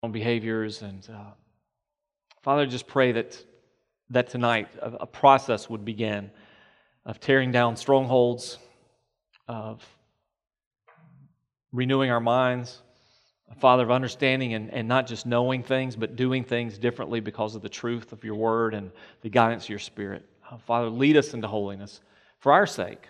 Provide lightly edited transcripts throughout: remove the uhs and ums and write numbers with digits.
own behaviors. And Father, I just pray that tonight a process would begin of tearing down strongholds, of renewing our minds, Father, of understanding and not just knowing things, but doing things differently because of the truth of your word and the guidance of your Spirit. Father, lead us into holiness for our sake.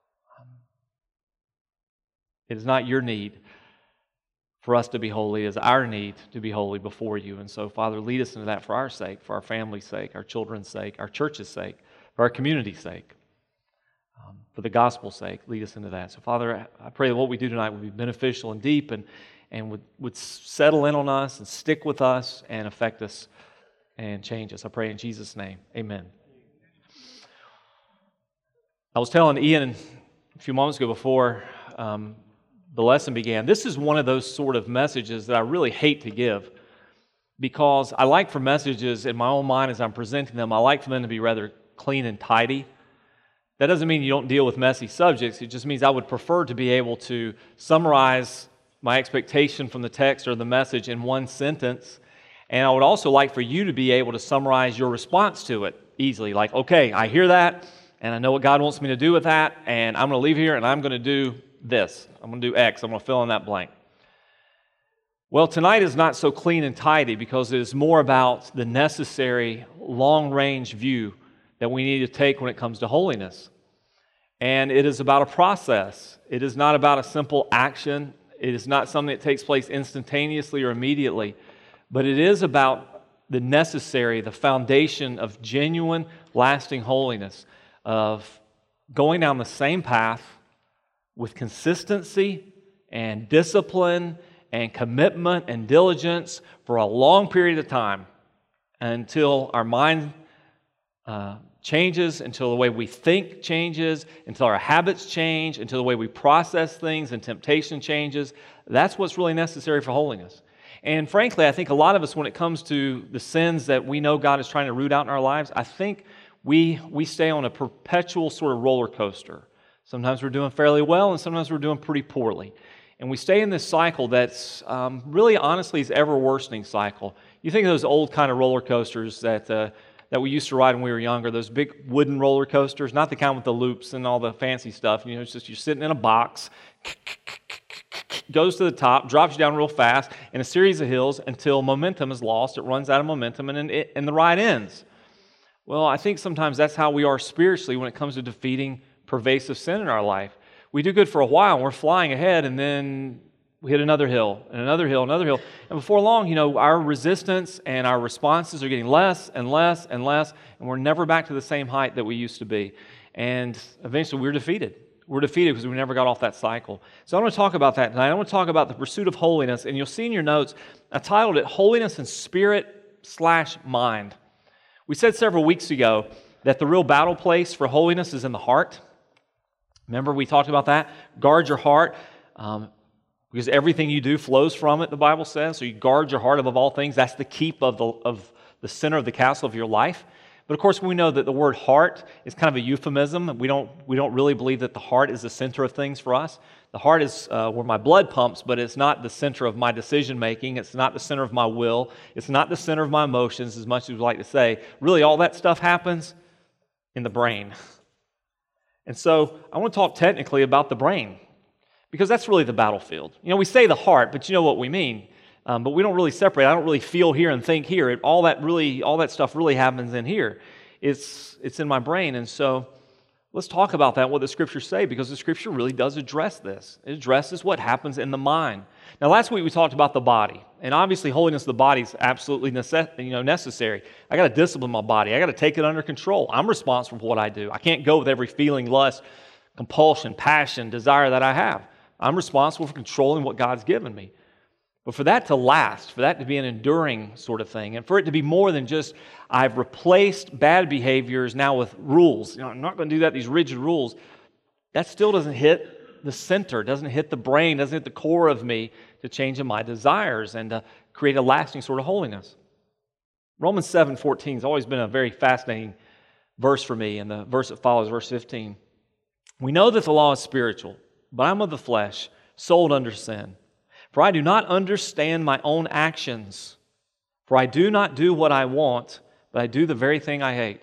It is not your need for us to be holy, it is our need to be holy before you. And so, Father, lead us into that for our sake, for our family's sake, our children's sake, our church's sake, for our community's sake. For the gospel's sake, lead us into that. So, Father, I pray that what we do tonight would be beneficial and deep and would settle in on us and stick with us and affect us and change us. I pray in Jesus' name. Amen. I was telling Ian a few moments ago before the lesson began, this is one of those sort of messages that I really hate to give, because I like for messages in my own mind as I'm presenting them, I like for them to be rather clean and tidy. That doesn't mean you don't deal with messy subjects. It just means I would prefer to be able to summarize my expectation from the text or the message in one sentence. And I would also like for you to be able to summarize your response to it easily. Like, okay, I hear that, and I know what God wants me to do with that, and I'm going to leave here and I'm going to do this. I'm going to do X. I'm going to fill in that blank. Well, tonight is not so clean and tidy because it is more about the necessary long-range view that we need to take when it comes to holiness. And it is about a process. It is not about a simple action. It is not something that takes place instantaneously or immediately, but it is about the necessary, the foundation of genuine, lasting holiness, of going down the same path with consistency and discipline and commitment and diligence for a long period of time until our mind changes, until the way we think changes, until our habits change, until the way we process things and temptation changes. That's what's really necessary for holiness. And frankly, I think a lot of us, when it comes to the sins that we know God is trying to root out in our lives, I think we stay on a perpetual sort of roller coaster. Sometimes we're doing fairly well, and sometimes we're doing pretty poorly. And we stay in this cycle that's really, honestly, is ever-worsening cycle. You think of those old kind of roller coasters that we used to ride when we were younger, those big wooden roller coasters, not the kind with the loops and all the fancy stuff. You know, it's just you're sitting in a box, goes to the top, drops you down real fast in a series of hills until momentum is lost. It runs out of momentum, and the ride ends. Well, I think sometimes that's how we are spiritually when it comes to defeating pervasive sin in our life. We do good for a while, and we're flying ahead, and then we hit another hill, and another hill, another hill. And before long, you know, our resistance and our responses are getting less and less and less, and we're never back to the same height that we used to be. And eventually we're defeated. We're defeated because we never got off that cycle. So I want to talk about that tonight. I want to talk about the pursuit of holiness, and you'll see in your notes, I titled it Holiness in Spirit/Mind. We said several weeks ago that the real battle place for holiness is in the heart. Remember we talked about that? Guard your heart. Because everything you do flows from it, the Bible says. So you guard your heart above all things. That's the keep of the center of the castle of your life. But of course, we know that the word heart is kind of a euphemism. We don't really believe that the heart is the center of things for us. The heart is where my blood pumps, but it's not the center of my decision making. It's not the center of my will. It's not the center of my emotions, as much as we like to say. Really, all that stuff happens in the brain. And so I want to talk technically about the brain, because that's really the battlefield. You know, we say the heart, but you know what we mean. But we don't really separate. I don't really feel here and think here. All that stuff really happens in here. It's in my brain. And so let's talk about that, what the Scriptures say, because the Scripture really does address this. It addresses what happens in the mind. Now, last week we talked about the body. And obviously, holiness of the body is absolutely necessary. I got to discipline my body. I got to take it under control. I'm responsible for what I do. I can't go with every feeling, lust, compulsion, passion, desire that I have. I'm responsible for controlling what God's given me. But for that to last, for that to be an enduring sort of thing, and for it to be more than just, I've replaced bad behaviors now with rules. You know, I'm not going to do that, these rigid rules. That still doesn't hit the center, doesn't hit the brain, doesn't hit the core of me to change in my desires and to create a lasting sort of holiness. Romans 7:14 has always been a very fascinating verse for me, and the verse that follows, verse 15. We know that the law is spiritual, but I'm of the flesh, sold under sin. For I do not understand my own actions. For I do not do what I want, but I do the very thing I hate.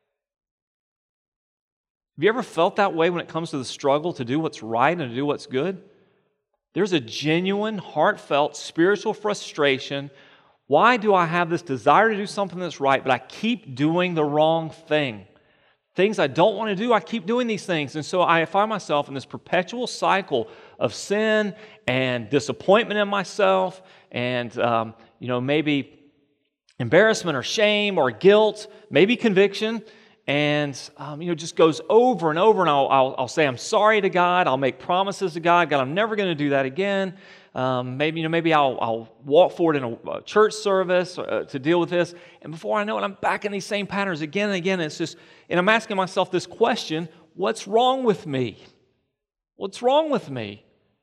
Have you ever felt that way when it comes to the struggle to do what's right and to do what's good? There's a genuine, heartfelt, spiritual frustration. Why do I have this desire to do something that's right, but I keep doing the wrong thing? Things I don't want to do, I keep doing these things. And so I find myself in this perpetual cycle of sin and disappointment in myself and, maybe embarrassment or shame or guilt, maybe conviction. And, just goes over and over, and I'll say I'm sorry to God. I'll make promises to God. God, I'm never going to do that again. Maybe I'll walk forward in a church service to deal with this. And before I know it, I'm back in these same patterns again and again. And I'm asking myself this question, what's wrong with me? What's wrong with me?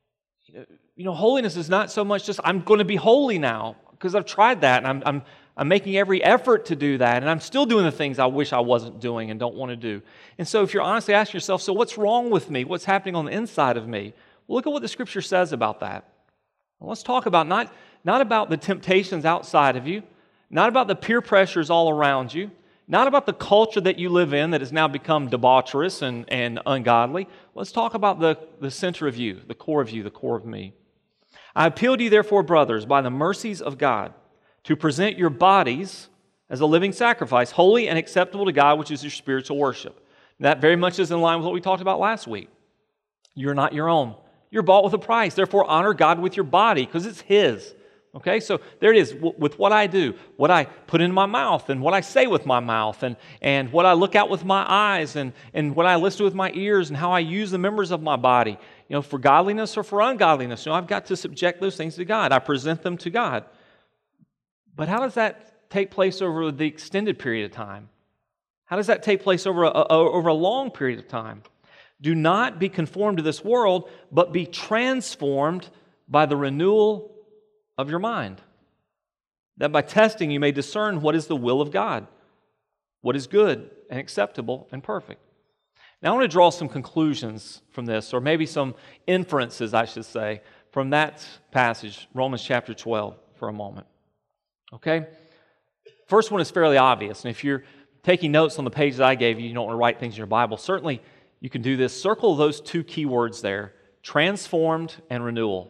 Holiness is not so much just I'm going to be holy now because I've tried that and I'm making every effort to do that, and I'm still doing the things I wish I wasn't doing and don't want to do. And so if you're honestly asking yourself, so what's wrong with me? What's happening on the inside of me? Well, look at what the Scripture says about that. Well, let's talk about not about the temptations outside of you, not about the peer pressures all around you, not about the culture that you live in that has now become debaucherous and ungodly. Let's talk about the center of you, the core of me. I appeal to you, therefore, brothers, by the mercies of God, to present your bodies as a living sacrifice, holy and acceptable to God, which is your spiritual worship. That very much is in line with what we talked about last week. You're not your own. You're bought with a price. Therefore, honor God with your body because it's His. Okay, so there it is with what I do, what I put in my mouth and what I say with my mouth and what I look out with my eyes and what I listen with my ears and how I use the members of my body, for godliness or for ungodliness. I've got to subject those things to God. I present them to God. But how does that take place over the extended period of time? How does that take place over a long period of time? Do not be conformed to this world, but be transformed by the renewal of your mind, that by testing you may discern what is the will of God, what is good and acceptable and perfect. Now I want to draw some conclusions from this, or maybe some inferences, I should say, from that passage, Romans chapter 12, for a moment. Okay? First one is fairly obvious, and if you're taking notes on the page that I gave you, you don't want to write things in your Bible, certainly you can do this. Circle those two key words there, transformed and renewal.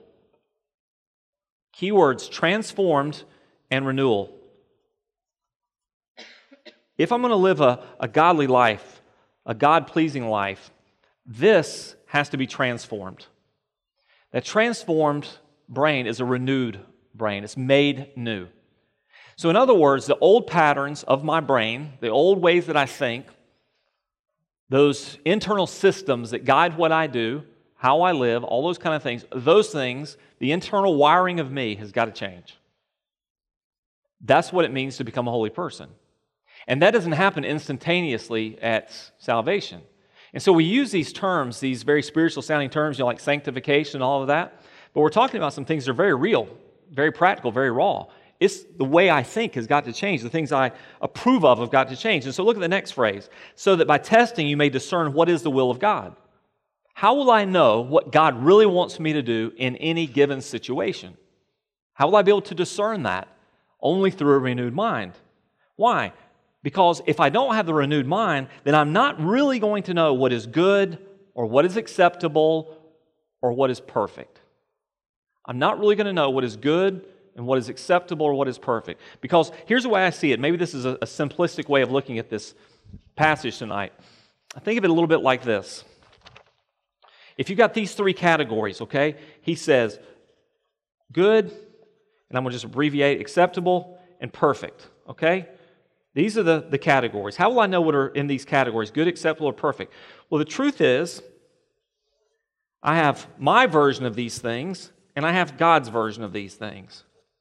Keywords, transformed and renewal. If I'm going to live a godly life, a God-pleasing life, this has to be transformed. That transformed brain is a renewed brain. It's made new. So in other words, the old patterns of my brain, the old ways that I think, those internal systems that guide what I do, how I live, all those kind of things, the internal wiring of me has got to change. That's what it means to become a holy person. And that doesn't happen instantaneously at salvation. And so we use these terms, these very spiritual sounding terms, like sanctification and all of that, but we're talking about some things that are very real, very practical, very raw. It's the way I think has got to change. The things I approve of have got to change. And so look at the next phrase. So that by testing you may discern what is the will of God. How will I know what God really wants me to do in any given situation? How will I be able to discern that? Only through a renewed mind. Why? Because if I don't have the renewed mind, then I'm not really going to know what is good or what is acceptable or what is perfect. I'm not really going to know what is good and what is acceptable or what is perfect. Because here's the way I see it. Maybe this is a simplistic way of looking at this passage tonight. I think of it a little bit like this. If you've got these three categories, okay, he says good, and I'm going to just abbreviate, acceptable, and perfect, okay? These are the categories. How will I know what are in these categories, good, acceptable, or perfect? Well, the truth is, I have my version of these things, and I have God's version of these things.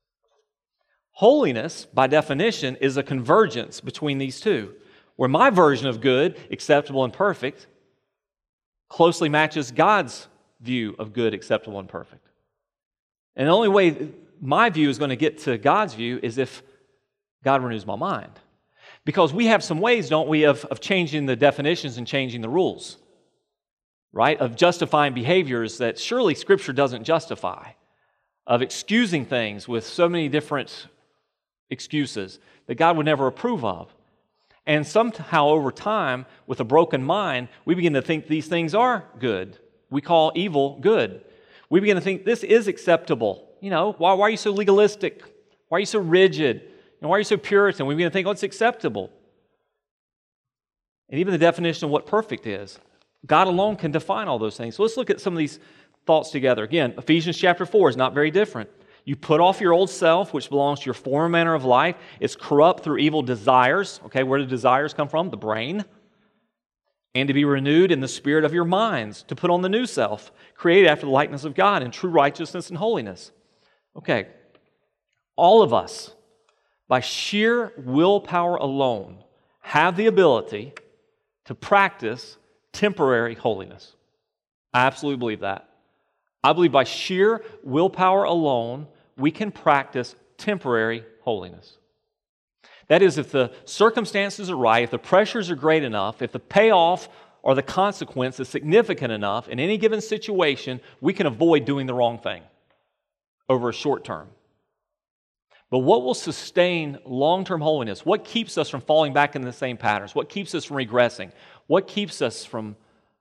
Holiness, by definition, is a convergence between these two, where my version of good, acceptable, and perfect closely matches God's view of good, acceptable, and perfect. And the only way my view is going to get to God's view is if God renews my mind. Because we have some ways, don't we, of changing the definitions and changing the rules, right? Of justifying behaviors that surely Scripture doesn't justify. of excusing things with so many different excuses that God would never approve of. And somehow over time, with a broken mind, we begin to think these things are good. We call evil good. We begin to think this is acceptable. Why are you so legalistic? Why are you so rigid? Why are you so Puritan? We begin to think, it's acceptable. And even the definition of what perfect is. God alone can define all those things. So let's look at some of these thoughts together. Again, Ephesians chapter 4 is not very different. You put off your old self, which belongs to your former manner of life. It's corrupt through evil desires. Okay, where do desires come from? The brain. And to be renewed in the spirit of your minds, to put on the new self, created after the likeness of God in true righteousness and holiness. Okay, all of us, by sheer willpower alone, have the ability to practice temporary holiness. I absolutely believe that. I believe by sheer willpower alone, we can practice temporary holiness. That is, if the circumstances are right, if the pressures are great enough, if the payoff or the consequence is significant enough in any given situation, we can avoid doing the wrong thing over a short term. But what will sustain long-term holiness? What keeps us from falling back into the same patterns? What keeps us from regressing? What keeps us from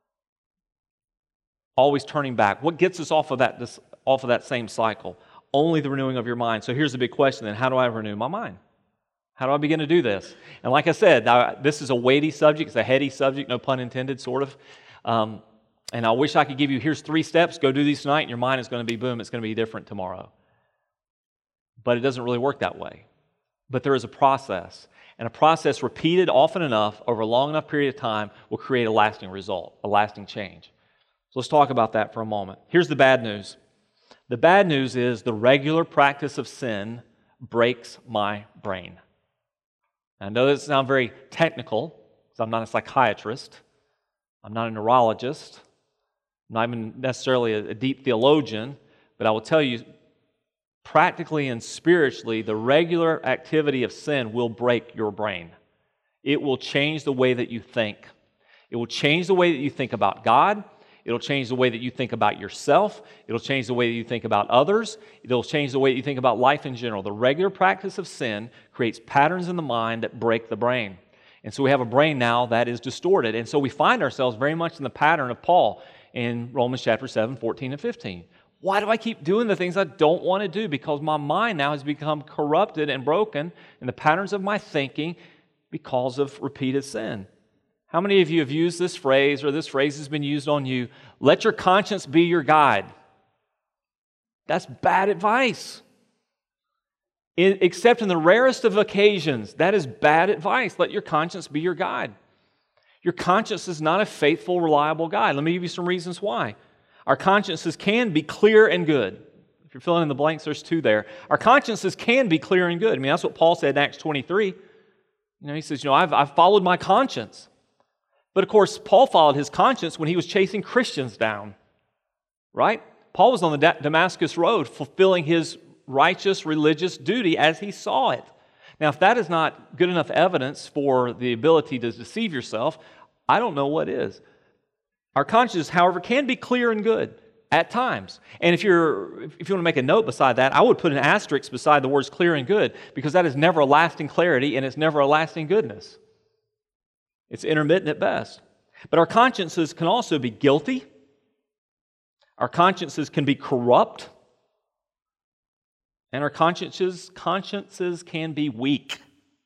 always turning back? What gets us off of that same cycle? Only the renewing of your mind. So here's the big question then. How do I renew my mind? How do I begin to do this? And like I said, this is a weighty subject. It's a heady subject, no pun intended, sort of. And I wish I could give you, here's 3 steps. Go do these tonight, and your mind is going to be, boom, it's going to be different tomorrow. But it doesn't really work that way. But there is a process. And a process repeated often enough over a long enough period of time will create a lasting result, a lasting change. So let's talk about that for a moment. Here's the bad news. The bad news is the regular practice of sin breaks my brain. I know that sounds very technical, because I'm not a psychiatrist. I'm not a neurologist. I'm not even necessarily a deep theologian. But I will tell you, practically and spiritually, the regular activity of sin will break your brain. It will change the way that you think. It will change the way that you think about God. It'll change the way that you think about yourself. It'll change the way that you think about others. It'll change the way that you think about life in general. The regular practice of sin creates patterns in the mind that break the brain. And so we have a brain now that is distorted. And so we find ourselves very much in the pattern of Paul in Romans chapter 7, 14 and 15. Why do I keep doing the things I don't want to do? Because my mind now has become corrupted and broken in the patterns of my thinking because of repeated sin. How many of you have used this phrase, or this phrase has been used on you? Let your conscience be your guide. That's bad advice. Except in the rarest of occasions, that is bad advice. Let your conscience be your guide. Your conscience is not a faithful, reliable guide. Let me give you some reasons why. Our consciences can be clear and good. If you're filling in the blanks, there's 2 there. Our consciences can be clear and good. I mean, that's what Paul said in Acts 23. He says, I've followed my conscience. But of course, Paul followed his conscience when he was chasing Christians down, right? Paul was on the Damascus road fulfilling his righteous religious duty as he saw it. Now, if that is not good enough evidence for the ability to deceive yourself, I don't know what is. Our conscience, however, can be clear and good at times. And if you want to make a note beside that, I would put an asterisk beside the words clear and good, because that is never a lasting clarity and it's never a lasting goodness. It's intermittent at best. But our consciences can also be guilty. Our consciences can be corrupt. And our consciences can be weak.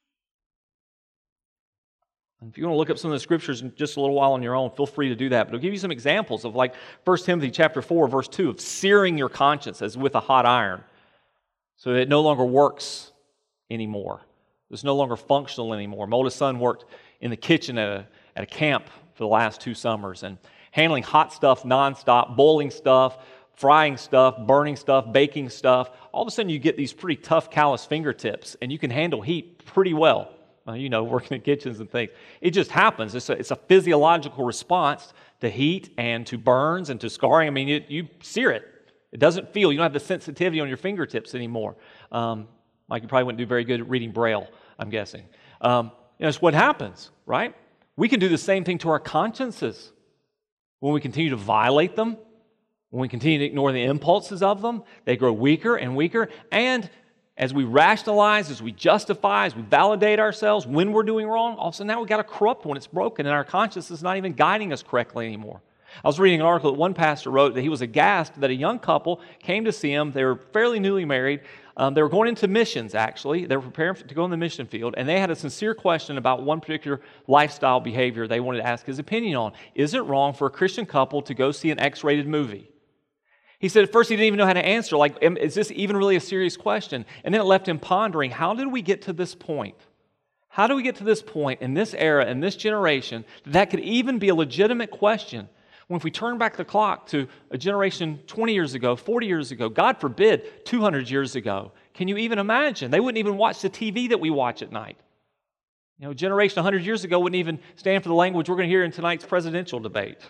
And if you want to look up some of the scriptures in just a little while on your own, feel free to do that. But I'll give you some examples of, like 1 Timothy chapter 4, verse 2, of searing your conscience as with a hot iron, so that it no longer works anymore. It's no longer functional anymore. My oldest son worked in the kitchen at a camp for the last 2 summers, and handling hot stuff nonstop, boiling stuff, frying stuff, burning stuff, baking stuff. All of a sudden you get these pretty tough, callous fingertips, and you can handle heat pretty well. Working in kitchens and things. It just happens. It's a physiological response to heat and to burns and to scarring. I mean, you sear it. It doesn't feel. You don't have the sensitivity on your fingertips anymore. Like you probably wouldn't do very good at reading Braille, I'm guessing. It's what happens, right? We can do the same thing to our consciences when we continue to violate them, When we continue to ignore the impulses of them, they grow weaker and weaker. And as we rationalize, as we justify, as we validate ourselves when we're doing wrong, all of a sudden now we've got a corrupt one. It's broken, and our conscience is not even guiding us correctly anymore. I was reading an article that one pastor wrote that he was aghast that a young couple came to see him. They were fairly newly married. They were going into missions, actually. They were preparing to go in the mission field, and they had a sincere question about one particular lifestyle behavior they wanted to ask his opinion on. Is it wrong for a Christian couple to go see an X-rated movie? He said at first he didn't even know how to answer, like, is this even really a serious question? And then it left him pondering, how did we get to this point? How do we get to this point in this era, in this generation, that could even be a legitimate question? When if we turn back the clock to a generation 20 years ago, 40 years ago, God forbid, 200 years ago, can you even imagine? They wouldn't even watch the TV that we watch at night. You know, a generation 100 years ago wouldn't even stand for the language we're going to hear in tonight's presidential debate.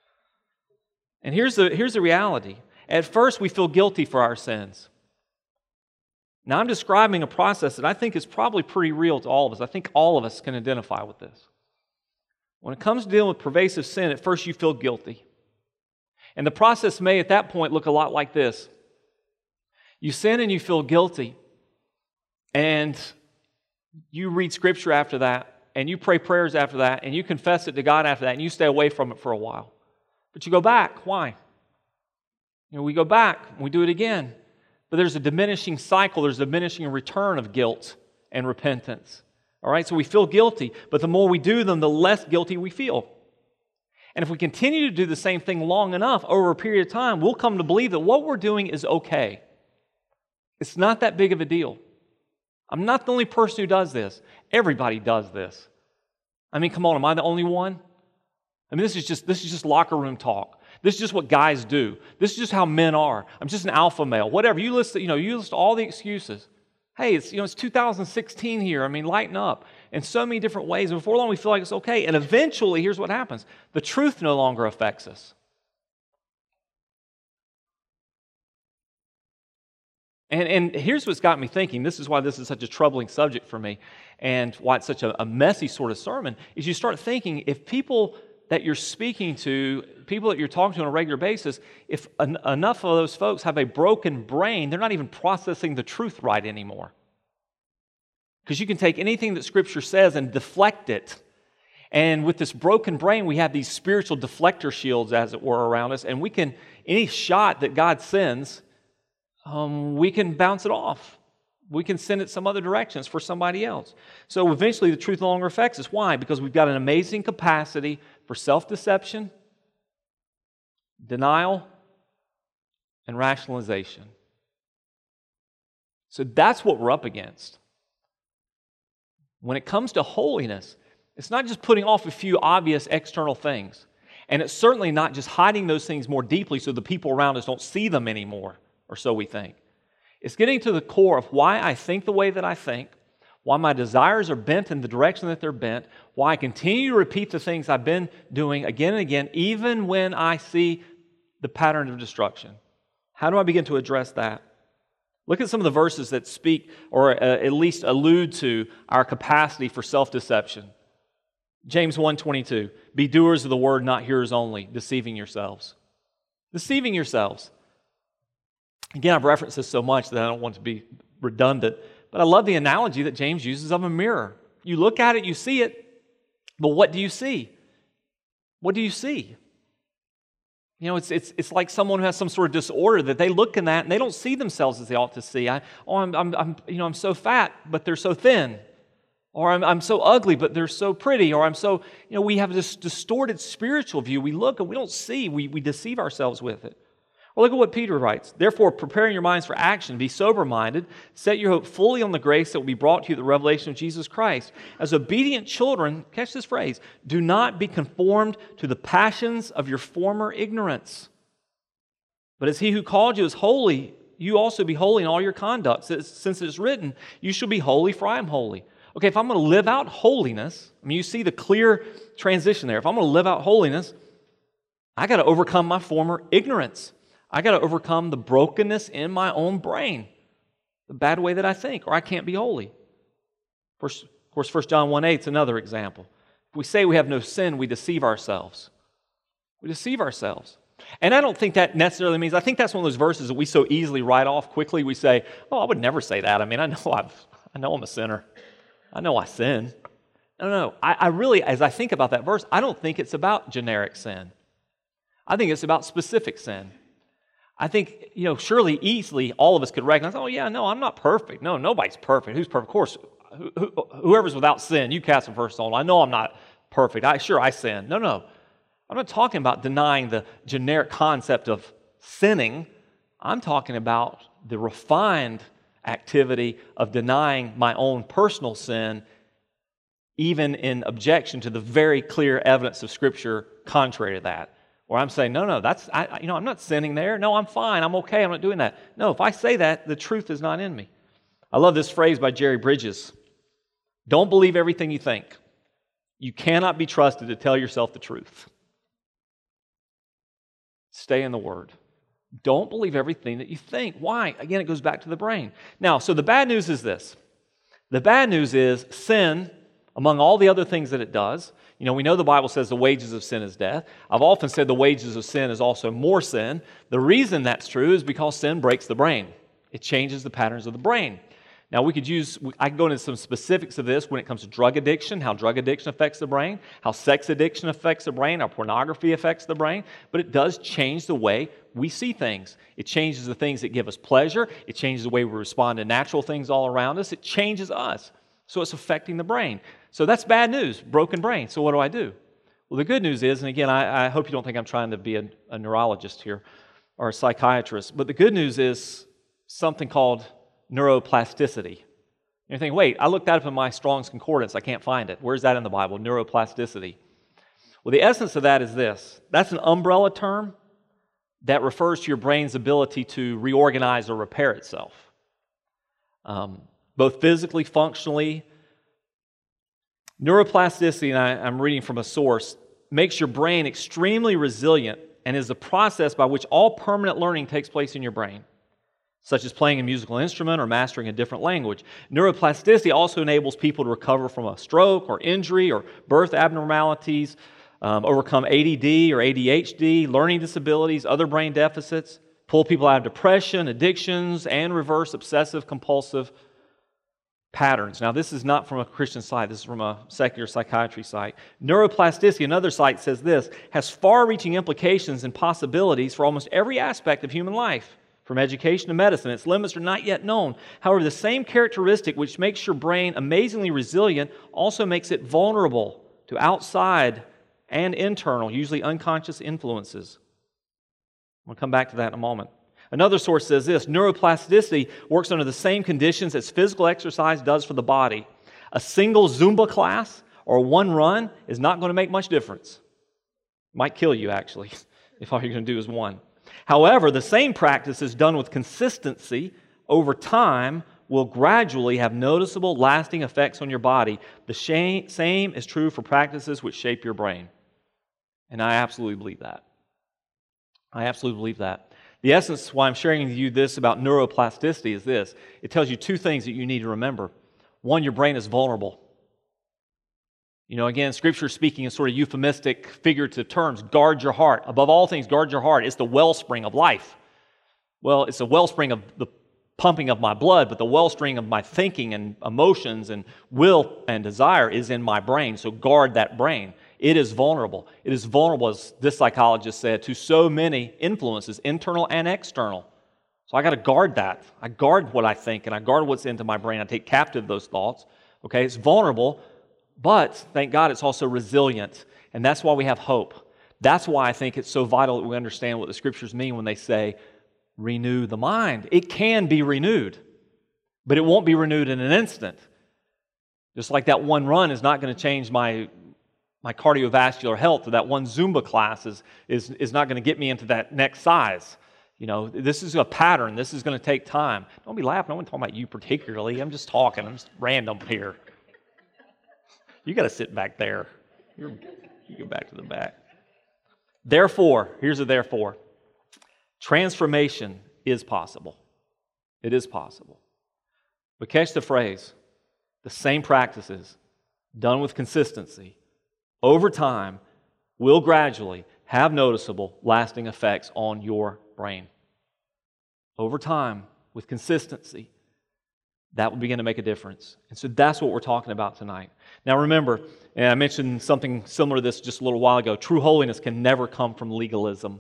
And here's the reality. At first, we feel guilty for our sins. Now, I'm describing a process that I think is probably pretty real to all of us. I think all of us can identify with this. When it comes to dealing with pervasive sin, at first you feel guilty. And the process may at that point look a lot like this. You sin and you feel guilty. And you read Scripture after that. And you pray prayers after that. And you confess it to God after that. And you stay away from it for a while. But you go back. Why? You know, we go back. We do it again. But there's a diminishing cycle. There's a diminishing return of guilt and repentance. All right, so we feel guilty, but the more we do them, the less guilty we feel. And if we continue to do the same thing long enough over a period of time, we'll come to believe that what we're doing is okay. It's not that big of a deal. I'm not the only person who does this. Everybody does this. I mean, come on, am I the only one? I mean, this is just locker room talk. This is just what guys do. This is just how men are. I'm just an alpha male. Whatever. You list all the excuses. Hey, it's 2016 here. I mean, lighten up in so many different ways. And before long, we feel like it's okay. And eventually, here's what happens. The truth no longer affects us. And here's what's got me thinking. This is why this is such a troubling subject for me and why it's such a messy sort of sermon, is you start thinking if people that you're speaking to, people that you're talking to on a regular basis, if enough of those folks have a broken brain, they're not even processing the truth right anymore. Because you can take anything that Scripture says and deflect it. And with this broken brain, we have these spiritual deflector shields, as it were, around us, and we can, any shot that God sends, we can bounce it off. We can send it some other directions for somebody else. So eventually the truth no longer affects us. Why? Because we've got an amazing capacity for self-deception, denial, and rationalization. So that's what we're up against. When it comes to holiness, it's not just putting off a few obvious external things. And it's certainly not just hiding those things more deeply so the people around us don't see them anymore, or so we think. It's getting to the core of why I think the way that I think, why my desires are bent in the direction that they're bent, why I continue to repeat the things I've been doing again and again, even when I see the pattern of destruction. How do I begin to address that? Look at some of the verses that speak or at least allude to our capacity for self-deception. James 1:22, be doers of the word, not hearers only, deceiving yourselves. Deceiving yourselves. Again, I've referenced this so much that I don't want to be redundant, but I love the analogy that James uses of a mirror. You look at it, you see it, but what do you see? What do you see? You know, it's like someone who has some sort of disorder that they look in that and they don't see themselves as they ought to see. I'm so fat, but they're so thin. Or I'm so ugly, but they're so pretty. Or we have this distorted spiritual view. We look and we don't see. We deceive ourselves with it. Well, look at what Peter writes. Therefore, preparing your minds for action, be sober-minded, set your hope fully on the grace that will be brought to you, the revelation of Jesus Christ. As obedient children, catch this phrase, do not be conformed to the passions of your former ignorance. But as he who called you is holy, you also be holy in all your conduct. Since it is written, you shall be holy, for I am holy. Okay, if I'm going to live out holiness, you see the clear transition there. If I'm going to live out holiness, I got to overcome my former ignorance. I got to overcome the brokenness in my own brain, the bad way that I think, or I can't be holy. Of course, 1 John 1:8 is another example. If we say we have no sin, we deceive ourselves. We deceive ourselves. And I don't think that necessarily means, I think that's one of those verses that we so easily write off quickly. We say, oh, I would never say that. I mean, I know I'm a sinner. I know I sin. No. I really, as I think about that verse, I don't think it's about generic sin. I think it's about specific sin. I think, surely easily all of us could recognize, oh yeah, no, I'm not perfect. No, nobody's perfect. Who's perfect? Of course, whoever's without sin, you cast the first stone. I know I'm not perfect. I sin. No. I'm not talking about denying the generic concept of sinning. I'm talking about the refined activity of denying my own personal sin, even in objection to the very clear evidence of Scripture contrary to that. Where I'm saying, no, I'm not sinning there. No, I'm fine. I'm okay. I'm not doing that. No, if I say that, the truth is not in me. I love this phrase by Jerry Bridges. Don't believe everything you think. You cannot be trusted to tell yourself the truth. Stay in the Word. Don't believe everything that you think. Why? Again, it goes back to the brain. Now, so the bad news is this. The bad news is sin, among all the other things that it does, we know the Bible says the wages of sin is death. I've often said the wages of sin is also more sin. The reason that's true is because sin breaks the brain. It changes the patterns of the brain. Now, I can go into some specifics of this when it comes to drug addiction, how drug addiction affects the brain, how sex addiction affects the brain, how pornography affects the brain, but it does change the way we see things. It changes the things that give us pleasure. It changes the way we respond to natural things all around us. It changes us. So it's affecting the brain. So that's bad news, broken brain. So what do I do? Well, the good news is, and again, I hope you don't think I'm trying to be a neurologist here or a psychiatrist, but the good news is something called neuroplasticity. You're thinking, wait, I looked that up in my Strong's Concordance. I can't find it. Where's that in the Bible? Neuroplasticity. Well, the essence of that is this. That's an umbrella term that refers to your brain's ability to reorganize or repair itself. Both physically, functionally. Neuroplasticity, and I'm reading from a source, makes your brain extremely resilient and is the process by which all permanent learning takes place in your brain, such as playing a musical instrument or mastering a different language. Neuroplasticity also enables people to recover from a stroke or injury or birth abnormalities, overcome ADD or ADHD, learning disabilities, other brain deficits, pull people out of depression, addictions, and reverse obsessive-compulsive patterns. Now, this is not from a Christian site. This is from a secular psychiatry site. Neuroplasticity, another site says this, has far-reaching implications and possibilities for almost every aspect of human life. From education to medicine, its limits are not yet known. However, the same characteristic which makes your brain amazingly resilient also makes it vulnerable to outside and internal, usually unconscious influences. We'll come back to that in a moment. Another source says this, neuroplasticity works under the same conditions as physical exercise does for the body. A single Zumba class or one run is not going to make much difference. It might kill you, actually, if all you're going to do is one. However, the same practices done with consistency over time will gradually have noticeable, lasting effects on your body. The same is true for practices which shape your brain. And I absolutely believe that. I absolutely believe that. The essence why I'm sharing with you this about neuroplasticity is this. It tells you two things that you need to remember. One, your brain is vulnerable. Again, Scripture speaking in sort of euphemistic, figurative terms. Guard your heart. Above all things, guard your heart. It's the wellspring of life. Well, it's the wellspring of the pumping of my blood, but the wellspring of my thinking and emotions and will and desire is in my brain. So guard that brain. It is vulnerable. It is vulnerable, as this psychologist said, to so many influences, internal and external. So I got to guard that. I guard what I think, and I guard what's into my brain. I take captive those thoughts. Okay, it's vulnerable, but thank God it's also resilient, and that's why we have hope. That's why I think it's so vital that we understand what the Scriptures mean when they say, renew the mind. It can be renewed, but it won't be renewed in an instant. Just like that one run is not going to change my cardiovascular health, or that one Zumba class is not going to get me into that next size. This is a pattern. This is going to take time. Don't be laughing. I'm not talking about you particularly. I'm just talking. I'm just random here. You got to sit back there. You go back to the back. Therefore, here's a therefore. Transformation is possible. It is possible. But catch the phrase, the same practices done with consistency over time will gradually have noticeable, lasting effects on your brain. Over time, with consistency, that will begin to make a difference. And so that's what we're talking about tonight. Now remember, and I mentioned something similar to this just a little while ago, true holiness can never come from legalism.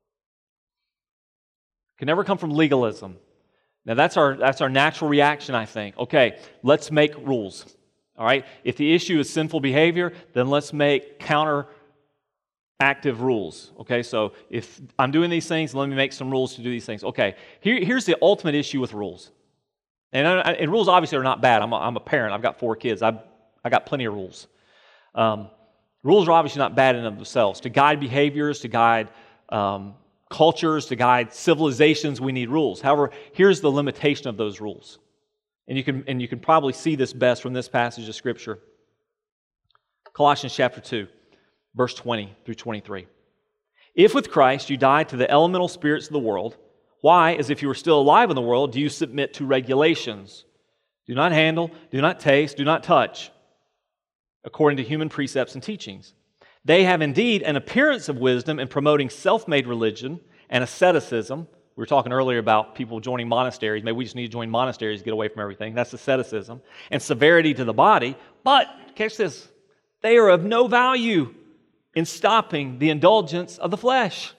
Can never come from legalism. Now that's our natural reaction, I think. Okay, let's make rules. All right? If the issue is sinful behavior, then let's make counteractive rules. Okay, so if I'm doing these things, let me make some rules to do these things. Okay, here's the ultimate issue with rules. And rules obviously are not bad. I'm a parent. I've got 4 kids. I got plenty of rules. Rules are obviously not bad in and of themselves. To guide behaviors, to guide cultures, to guide civilizations, we need rules. However, here's the limitation of those rules. And you can probably see this best from this passage of Scripture. Colossians chapter 2, verse 20 through 23. If with Christ you died to the elemental spirits of the world, why, as if you were still alive in the world, do you submit to regulations? Do not handle, do not taste, do not touch, according to human precepts and teachings. They have indeed an appearance of wisdom in promoting self-made religion and asceticism. We were talking earlier about people joining monasteries. Maybe we just need to join monasteries to get away from everything. That's asceticism. And severity to the body. But, catch this, they are of no value in stopping the indulgence of the flesh.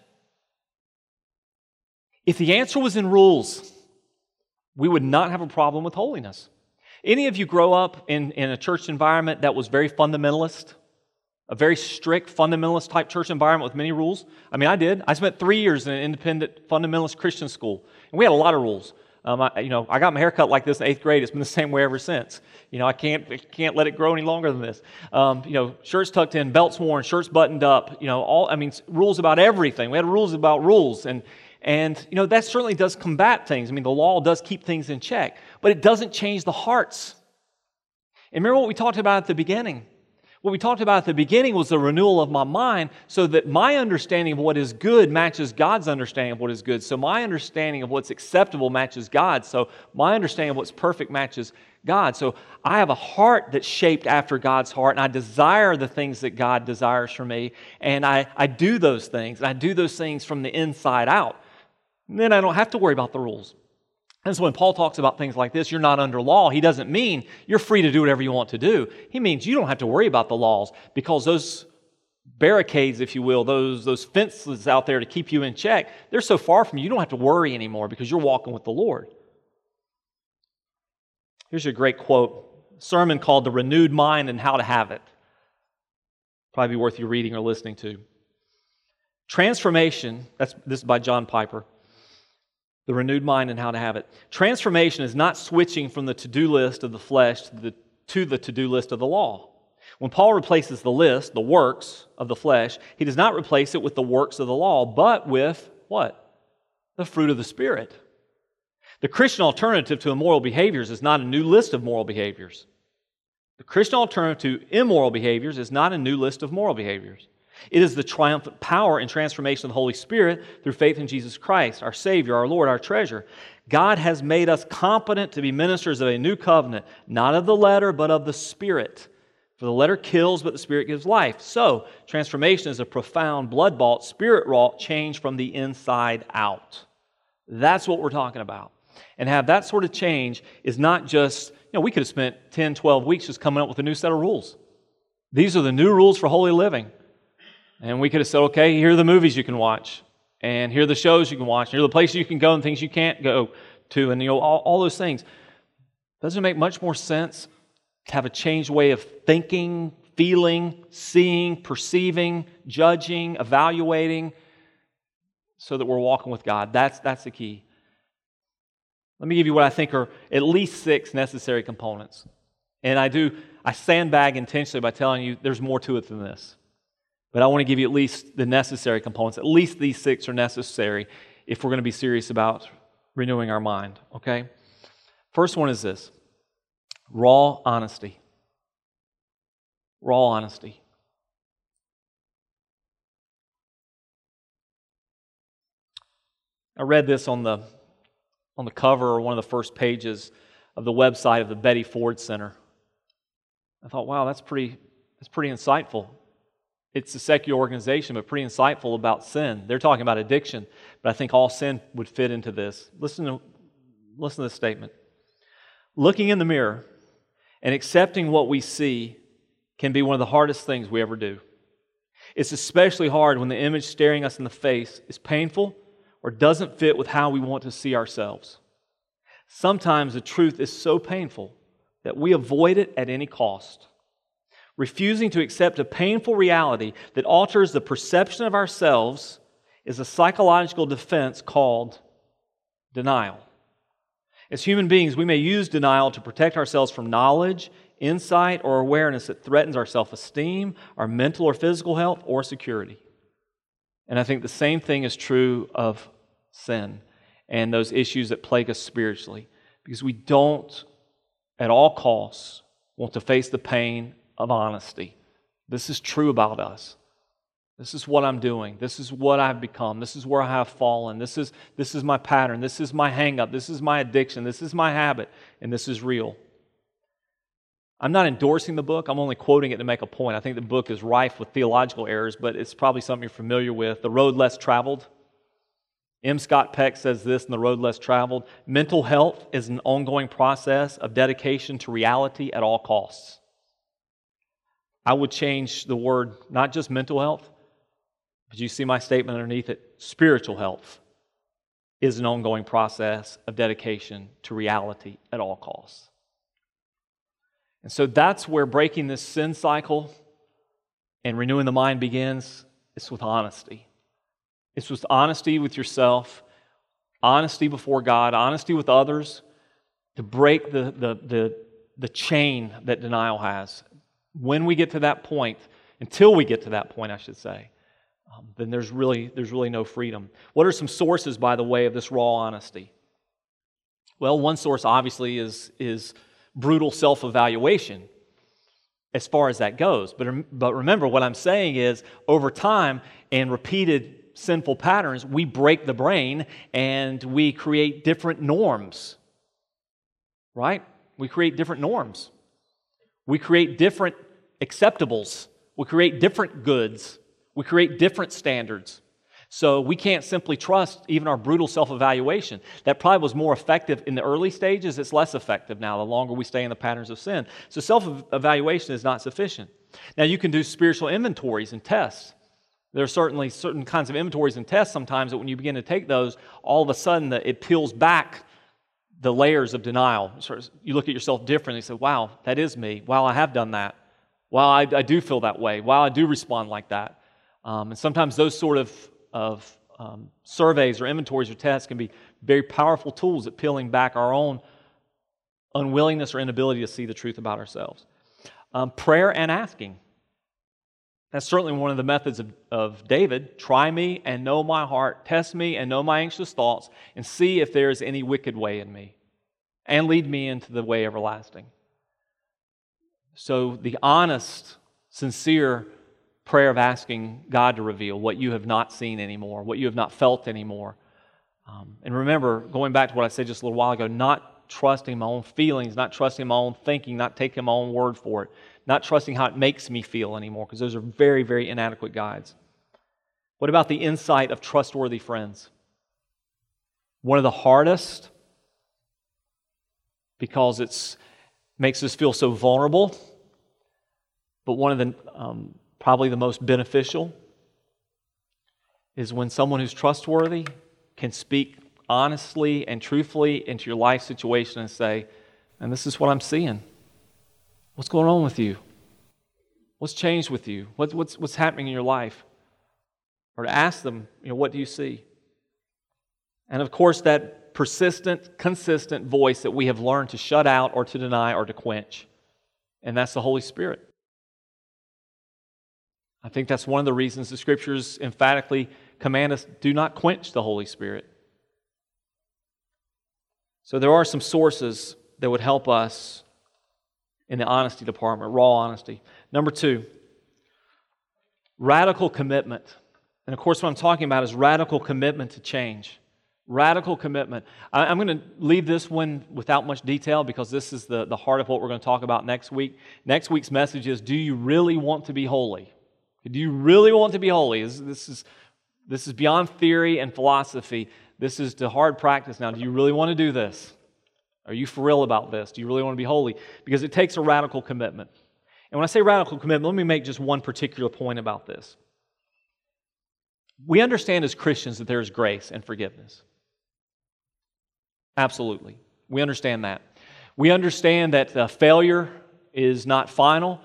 If the answer was in rules, we would not have a problem with holiness. Any of you grow up in a church environment that was very fundamentalist? A very strict fundamentalist type church environment with many rules? I mean, I did. I spent 3 years in an independent fundamentalist Christian school, and we had a lot of rules. I got my hair cut like this in 8th grade. It's been the same way ever since. I can't let it grow any longer than this. Shirts tucked in, belts worn, shirts buttoned up. Rules about everything. We had rules about rules, and that certainly does combat things. I mean, the law does keep things in check, but it doesn't change the hearts. And remember what we talked about at the beginning. What we talked about at the beginning was the renewal of my mind so that my understanding of what is good matches God's understanding of what is good. So my understanding of what's acceptable matches God's. So my understanding of what's perfect matches God. So I have a heart that's shaped after God's heart, and I desire the things that God desires for me, and I do those things, and I do those things from the inside out. And then I don't have to worry about the rules. And so when Paul talks about things like this, you're not under law, he doesn't mean you're free to do whatever you want to do. He means you don't have to worry about the laws because those barricades, if you will, those fences out there to keep you in check, they're so far from you, you don't have to worry anymore because you're walking with the Lord. Here's a great quote, a sermon called The Renewed Mind and How to Have It. Probably be worth you reading or listening to. Transformation, this is by John Piper. The renewed mind and how to have it. Transformation is not switching from the to-do list of the flesh to the to-do list of the law. When Paul replaces the list, the works of the flesh, he does not replace it with the works of the law, but with what? The fruit of the Spirit. The Christian alternative to immoral behaviors is not a new list of moral behaviors. The Christian alternative to immoral behaviors is not a new list of moral behaviors. It is the triumphant power and transformation of the Holy Spirit through faith in Jesus Christ, our Savior, our Lord, our treasure. God has made us competent to be ministers of a new covenant, not of the letter, but of the Spirit. For the letter kills, but the Spirit gives life. So, transformation is a profound, blood-bought, Spirit-wrought change from the inside out. That's what we're talking about. And have that sort of change is not just, we could have spent 10, 12 weeks just coming up with a new set of rules. These are the new rules for holy living. And we could have said, okay, here are the movies you can watch, and here are the shows you can watch, and here are the places you can go and things you can't go to, and all those things. Doesn't it make much more sense to have a changed way of thinking, feeling, seeing, perceiving, judging, evaluating, so that we're walking with God? That's the key. Let me give you what I think are at least 6 necessary components. And I sandbag intentionally by telling you there's more to it than this. But I want to give you at least the necessary components. At least these 6 are necessary if we're going to be serious about renewing our mind, okay? First one is this: raw honesty. Raw honesty. I read this on the cover or one of the first pages of the website of the Betty Ford Center. I thought, wow, that's pretty insightful. It's a secular organization, but pretty insightful about sin. They're talking about addiction, but I think all sin would fit into this. Listen to this statement. Looking in the mirror and accepting what we see can be one of the hardest things we ever do. It's especially hard when the image staring us in the face is painful or doesn't fit with how we want to see ourselves. Sometimes the truth is so painful that we avoid it at any cost. Refusing to accept a painful reality that alters the perception of ourselves is a psychological defense called denial. As human beings, we may use denial to protect ourselves from knowledge, insight, or awareness that threatens our self-esteem, our mental or physical health, or security. And I think the same thing is true of sin and those issues that plague us spiritually, because we don't, at all costs, want to face the pain of honesty. This is true about us. This is what I'm doing. This is what I've become. This is where I have fallen. This is my pattern. This is my hang-up. This is my addiction. This is my habit. And this is real. I'm not endorsing the book. I'm only quoting it to make a point. I think the book is rife with theological errors, but it's probably something you're familiar with. The Road Less Traveled. M. Scott Peck says this in The Road Less Traveled. Mental health is an ongoing process of dedication to reality at all costs. I would change the word, not just mental health, but you see my statement underneath it, spiritual health is an ongoing process of dedication to reality at all costs. And so that's where breaking this sin cycle and renewing the mind begins. It's with honesty. It's with honesty with yourself, honesty before God, honesty with others, to break the chain that denial has. When we get to that point, until we get to that point, I should say, then there's really no freedom. What are some sources, by the way, of this raw honesty? Well, one source obviously is brutal self-evaluation as far as that goes. But remember, what I'm saying is, over time and repeated sinful patterns, we break the brain and we create different norms. Right? We create different norms. We create different acceptables. We create different goods. We create different standards. So we can't simply trust even our brutal self-evaluation. That probably was more effective in the early stages. It's less effective now the longer we stay in the patterns of sin. So self-evaluation is not sufficient. Now you can do spiritual inventories and tests. There are certainly certain kinds of inventories and tests sometimes that when you begin to take those, all of a sudden it peels back the layers of denial. You look at yourself differently and say, wow, that is me. Wow, I have done that. Wow, I do feel that way. Wow, I do respond like that. And sometimes those sort of surveys or inventories or tests can be very powerful tools at peeling back our own unwillingness or inability to see the truth about ourselves. Prayer and asking. That's certainly one of the methods of David. Try me and know my heart. Test me and know my anxious thoughts, and see if there is any wicked way in me, and lead me into the way everlasting. So the honest, sincere prayer of asking God to reveal what you have not seen anymore, what you have not felt anymore. And remember, going back to what I said just a little while ago, not trusting my own feelings, not trusting my own thinking, not taking my own word for it, not trusting how it makes me feel anymore, because those are very, very inadequate guides. What about the insight of trustworthy friends? One of the hardest, because it makes us feel so vulnerable, but one of the probably the most beneficial is when someone who's trustworthy can speak honestly and truthfully into your life situation and say, and this is what I'm seeing. What's going on with you? What's changed with you? What's happening in your life? Or to ask them, what do you see? And of course, that persistent, consistent voice that we have learned to shut out or to deny or to quench. And that's the Holy Spirit. I think that's one of the reasons the Scriptures emphatically command us, do not quench the Holy Spirit. So there are some sources that would help us in the honesty department, raw honesty. Number 2, radical commitment. And of course, what I'm talking about is radical commitment to change. Radical commitment. I'm going to leave this one without much detail because this is the heart of what we're going to talk about next week. Next week's message is, do you really want to be holy? Do you really want to be holy? This is beyond theory and philosophy. This is to hard practice now. Do you really want to do this? Are you for real about this? Do you really want to be holy? Because it takes a radical commitment. And when I say radical commitment, let me make just one particular point about this. We understand as Christians that there is grace and forgiveness. Absolutely. We understand that. We understand that failure is not final,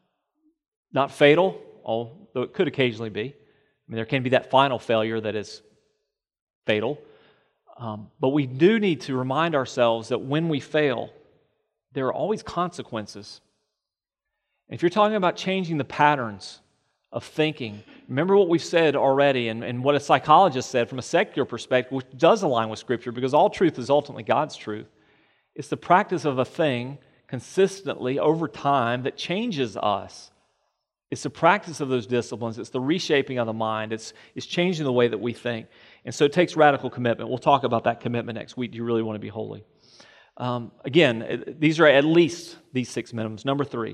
not fatal, although it could occasionally be. I mean, there can be that final failure that is fatal. But we do need to remind ourselves that when we fail, there are always consequences. If you're talking about changing the patterns of thinking, remember what we've said already and what a psychologist said from a secular perspective, which does align with Scripture because all truth is ultimately God's truth. It's the practice of a thing consistently over time that changes us. It's the practice of those disciplines. It's the reshaping of the mind. It's changing the way that we think. And so it takes radical commitment. We'll talk about that commitment next week. Do you really want to be holy? Again, these are at least these 6 minimums. Number 3,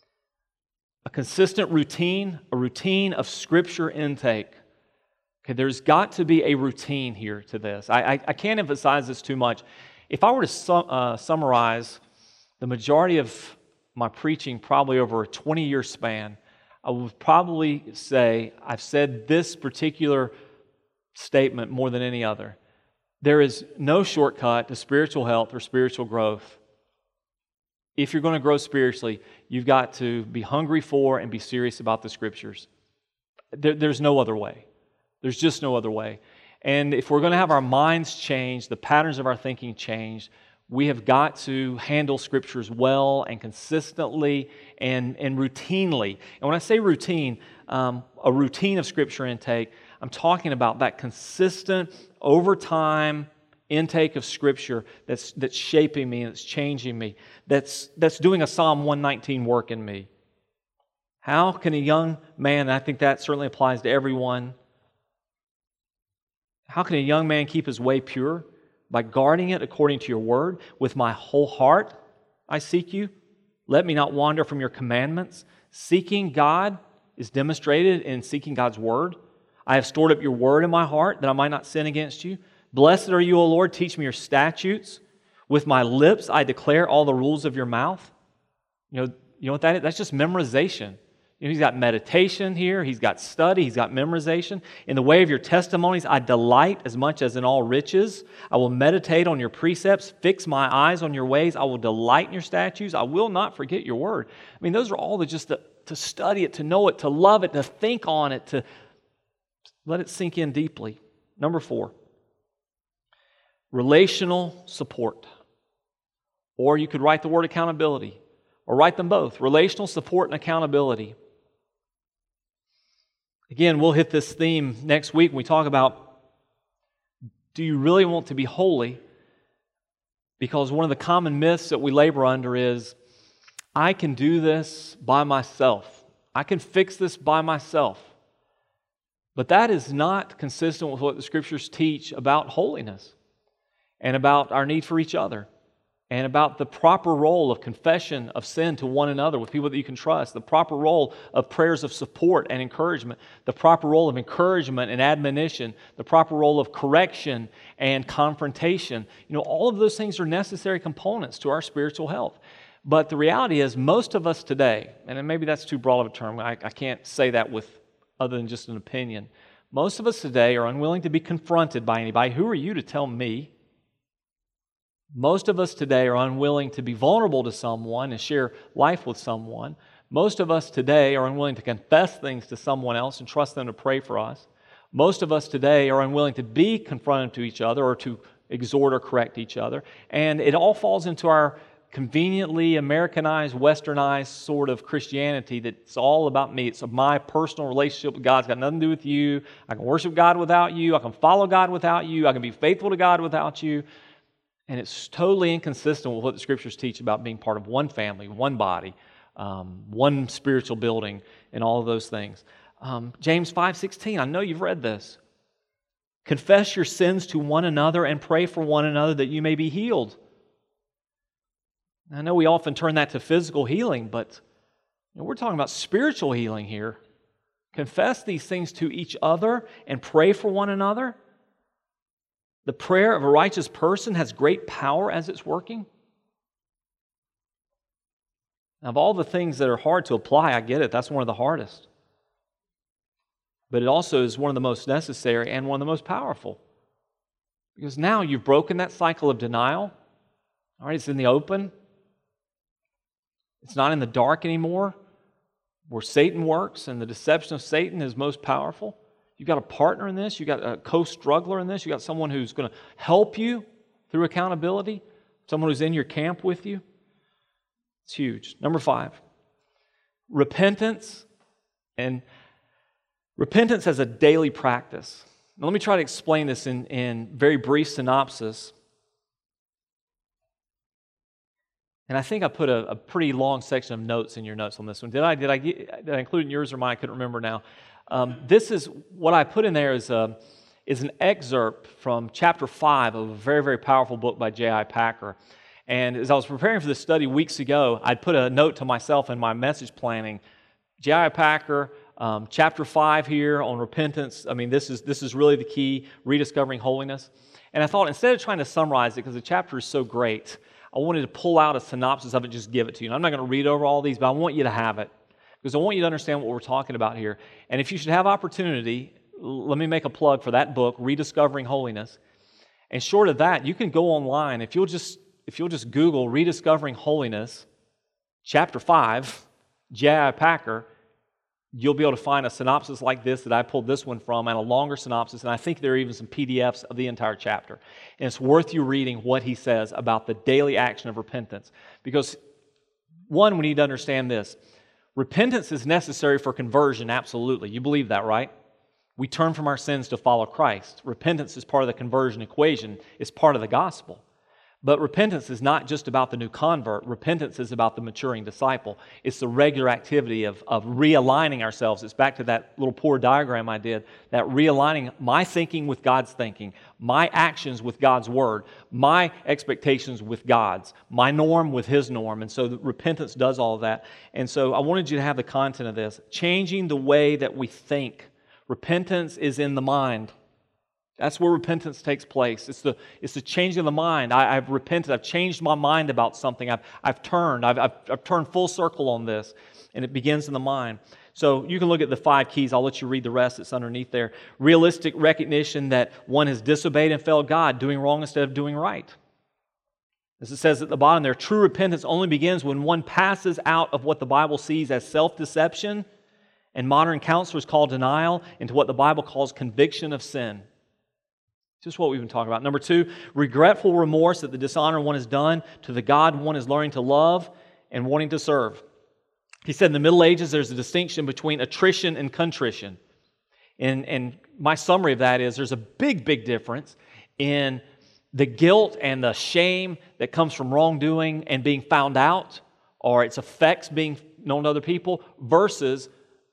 a consistent routine, a routine of Scripture intake. Okay, there's got to be a routine here to this. I can't emphasize this too much. If I were to summarize the majority of my preaching probably over a 20-year span, I would probably say I've said this particular statement more than any other. There is no shortcut to spiritual health or spiritual growth. If you're going to grow spiritually, you've got to be hungry for and be serious about the Scriptures. There's no other way. There's just no other way. And if we're going to have our minds changed, the patterns of our thinking changed, we have got to handle Scriptures well and consistently and routinely. And when I say routine, a routine of Scripture intake, I'm talking about that consistent, over time intake of Scripture that's shaping me, that's changing me, that's doing a Psalm 119 work in me. How can a young man, and I think that certainly applies to everyone, how can a young man keep his way pure? By guarding it according to your word. With my whole heart I seek you. Let me not wander from your commandments. Seeking God is demonstrated in seeking God's word. I have stored up your word in my heart that I might not sin against you. Blessed are you, O Lord. Teach me your statutes. With my lips I declare all the rules of your mouth. You know what that is? That's just memorization. He's got meditation here, he's got study, he's got memorization. In the way of your testimonies, I delight as much as in all riches. I will meditate on your precepts, fix my eyes on your ways. I will delight in your statutes. I will not forget your word. I mean, those are all to study it, to know it, to love it, to think on it, to let it sink in deeply. Number 4, relational support. Or you could write the word accountability, or write them both, relational support and accountability. Again, we'll hit this theme next week when we talk about, do you really want to be holy? Because one of the common myths that we labor under is, I can do this by myself. I can fix this by myself. But that is not consistent with what the Scriptures teach about holiness and about our need for each other, and about the proper role of confession of sin to one another with people that you can trust, the proper role of prayers of support and encouragement, the proper role of encouragement and admonition, the proper role of correction and confrontation. All of those things are necessary components to our spiritual health. But the reality is, most of us today, and maybe that's too broad of a term, I can't say that with other than just an opinion. Most of us today are unwilling to be confronted by anybody. Who are you to tell me? Most of us today are unwilling to be vulnerable to someone and share life with someone. Most of us today are unwilling to confess things to someone else and trust them to pray for us. Most of us today are unwilling to be confronted to each other or to exhort or correct each other. And it all falls into our conveniently Americanized, westernized sort of Christianity that's all about me. It's my personal relationship with God. It's got nothing to do with you. I can worship God without you. I can follow God without you. I can be faithful to God without you. And it's totally inconsistent with what the Scriptures teach about being part of one family, one body, one spiritual building, and all of those things. James 5:16, I know you've read this. Confess your sins to one another and pray for one another that you may be healed. I know we often turn that to physical healing, but we're talking about spiritual healing here. confess these things to each other and pray for one another. The prayer of a righteous person has great power as it's working. Now, of all the things that are hard to apply, I get it. That's one of the hardest. But it also is one of the most necessary and one of the most powerful. Because now you've broken that cycle of denial. All right, it's in the open. It's not in the dark anymore, where Satan works and the deception of Satan is most powerful. You've got a partner in this. You've got a co-struggler in this. You've got someone who's going to help you through accountability, someone who's in your camp with you. It's huge. Number 5, repentance as a daily practice. Now, let me try to explain this in very brief synopsis. And I think I put a pretty long section of notes in your notes on this one. Did I include in yours or mine? I couldn't remember now. This is what I put in there is an excerpt from chapter 5 of a very, very powerful book by J.I. Packer. And as I was preparing for this study weeks ago, I put a note to myself in my message planning. J.I. Packer, chapter 5 here on repentance. I mean, this is really the key, rediscovering holiness. And I thought instead of trying to summarize it, because the chapter is so great, I wanted to pull out a synopsis of it, just give it to you. And I'm not going to read over all these, but I want you to have it because I want you to understand what we're talking about here. And if you should have opportunity, let me make a plug for that book, Rediscovering Holiness. And short of that, you can go online. If you'll just Google Rediscovering Holiness, chapter 5, J.I. Packer, you'll be able to find a synopsis like this that I pulled this one from and a longer synopsis, and I think there are even some PDFs of the entire chapter. And it's worth you reading what he says about the daily action of repentance. Because, one, we need to understand this. Repentance is necessary for conversion, absolutely. You believe that, right? We turn from our sins to follow Christ. Repentance is part of the conversion equation. It's part of the gospel. But repentance is not just about the new convert. Repentance is about the maturing disciple. It's the regular activity of realigning ourselves. It's back to that little poor diagram I did, that realigning my thinking with God's thinking, my actions with God's word, my expectations with God's, my norm with His norm. And so repentance does all of that. And so I wanted you to have the content of this. Changing the way that we think. Repentance is in the mind. That's where repentance takes place. It's the changing of the mind. I've repented. I've changed my mind about something. I've turned full circle on this, and it begins in the mind. So you can look at the 5 keys. I'll let you read the rest. It's underneath there. Realistic recognition that one has disobeyed and failed God, doing wrong instead of doing right. As it says at the bottom there, true repentance only begins when one passes out of what the Bible sees as self-deception and modern counselors call denial into what the Bible calls conviction of sin. Just what we've been talking about. Number 2, regretful remorse at the dishonor one has done to the God one is learning to love and wanting to serve. He said in the Middle Ages there's a distinction between attrition and contrition. And my summary of that is there's a big, big difference in the guilt and the shame that comes from wrongdoing and being found out, or its effects being known to other people, versus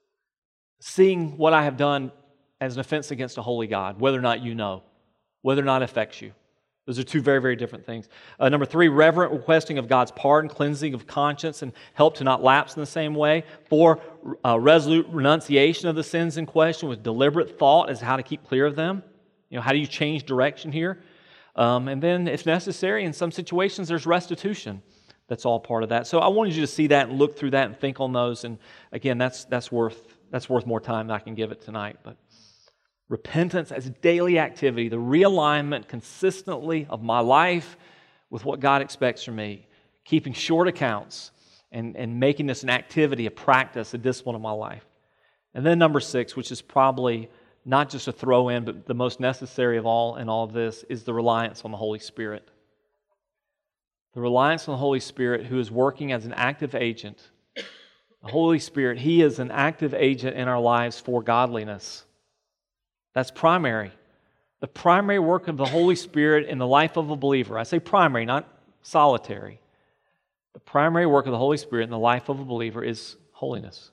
seeing what I have done as an offense against a holy God, whether or not you know. Whether or not it affects you. Those are 2 very, very different things. Number 3, reverent requesting of God's pardon, cleansing of conscience, and help to not lapse in the same way. 4, resolute renunciation of the sins in question with deliberate thought as to how to keep clear of them. You know, how do you change direction here? And then, if necessary, in some situations, there's restitution. That's all part of that. So I wanted you to see that and look through that and think on those. And again, that's worth more time than I can give it tonight. But repentance as a daily activity, the realignment consistently of my life with what God expects from me, keeping short accounts and making this an activity, a practice, a discipline of my life. And then number 6, which is probably not just a throw in, but the most necessary of all in all of this, is the reliance on the Holy Spirit. The reliance on the Holy Spirit who is working as an active agent. The Holy Spirit, He is an active agent in our lives for godliness. That's primary. The primary work of the Holy Spirit in the life of a believer, I say primary, not solitary. The primary work of the Holy Spirit in the life of a believer is holiness.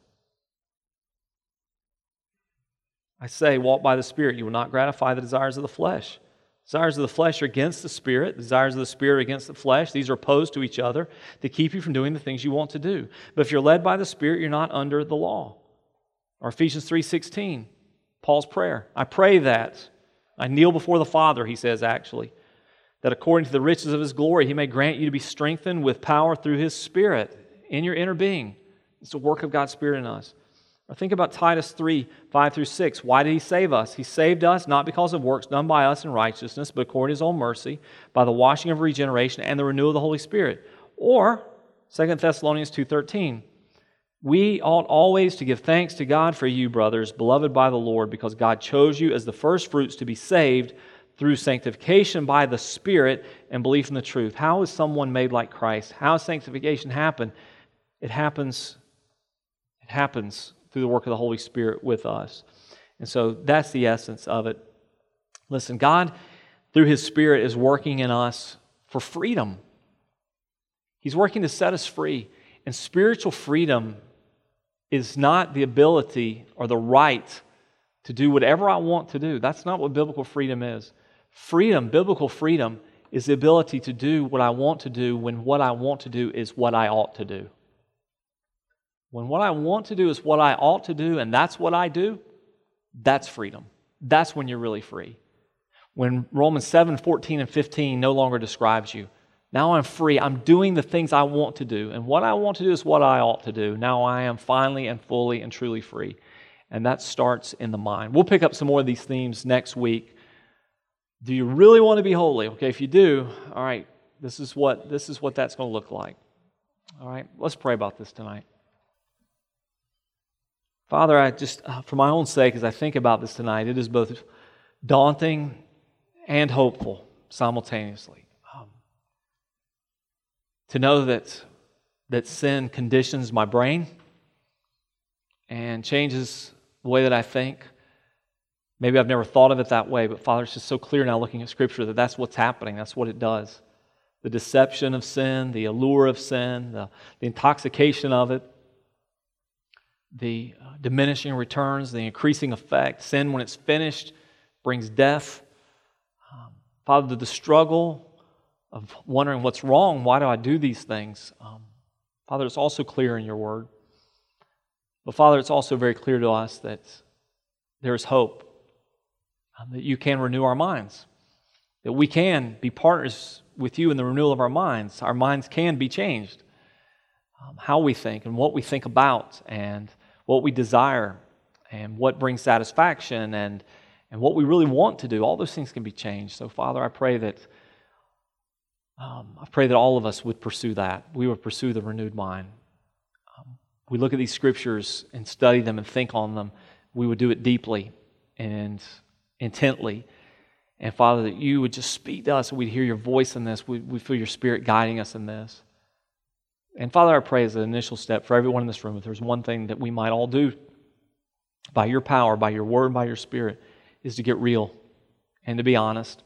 I say, walk by the Spirit. You will not gratify the desires of the flesh. Desires of the flesh are against the Spirit. Desires of the Spirit are against the flesh. These are opposed to each other to keep you from doing the things you want to do. But if you're led by the Spirit, you're not under the law. Or Ephesians 3:16, Paul's prayer. I pray that, I kneel before the Father, he says actually, that according to the riches of His glory, He may grant you to be strengthened with power through His Spirit in your inner being. It's the work of God's Spirit in us. Or think about Titus 3:5-6. Why did He save us? He saved us not because of works done by us in righteousness, but according to His own mercy, by the washing of regeneration and the renewal of the Holy Spirit. Or 2 Thessalonians 2:13. We ought always to give thanks to God for you, brothers, beloved by the Lord, because God chose you as the first fruits to be saved through sanctification by the Spirit and belief in the truth. How is someone made like Christ? How does sanctification happen? It happens through the work of the Holy Spirit with us. And so that's the essence of it. Listen, God, through His Spirit, is working in us for freedom. He's working to set us free. And spiritual freedom is not the ability or the right to do whatever I want to do. That's not what biblical freedom is. Freedom, biblical freedom, is the ability to do what I want to do when what I want to do is what I ought to do. When what I want to do is what I ought to do, and that's what I do, that's freedom. That's when you're really free. When Romans 7:14 and 15 no longer describes you. Now I'm free. I'm doing the things I want to do, and what I want to do is what I ought to do. Now I am finally and fully and truly free. And that starts in the mind. We'll pick up some more of these themes next week. Do you really want to be holy? Okay, if you do, all right, this is what that's going to look like. All right, let's pray about this tonight. Father, I just, for my own sake, as I think about this tonight, it is both daunting and hopeful simultaneously. To know that sin conditions my brain and changes the way that I think. Maybe I've never thought of it that way, but Father, it's just so clear now looking at Scripture that that's what's happening. That's what it does. The deception of sin, the allure of sin, the intoxication of it, the diminishing returns, the increasing effect. Sin, when it's finished, brings death. Father, the struggle of wondering what's wrong, why do I do these things? Father, it's also clear in your word. But Father, it's also very clear to us that there is hope, that you can renew our minds, that we can be partners with you in the renewal of our minds. Our minds can be changed. How we think and what we think about and what we desire and what brings satisfaction and what we really want to do, all those things can be changed. So Father, I pray that all of us would pursue that. We would pursue the renewed mind. We look at these scriptures and study them and think on them. We would do it deeply and intently. And Father, that you would just speak to us and we'd hear your voice in this. We feel your Spirit guiding us in this. And Father, I pray as an initial step for everyone in this room, if there's one thing that we might all do by your power, by your word, by your Spirit, is to get real and to be honest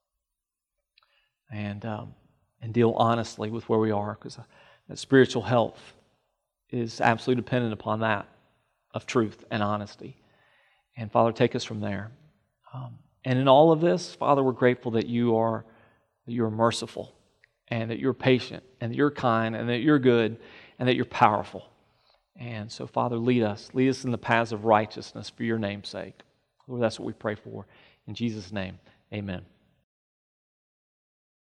and deal honestly with where we are, because that spiritual health is absolutely dependent upon that, of truth and honesty. And Father, take us from there. And in all of this, Father, we're grateful that you are merciful and that you're patient and that you're kind and that you're good and that you're powerful. And so, Father, lead us in the paths of righteousness for your name's sake. Lord, that's what we pray for. In Jesus' name, amen.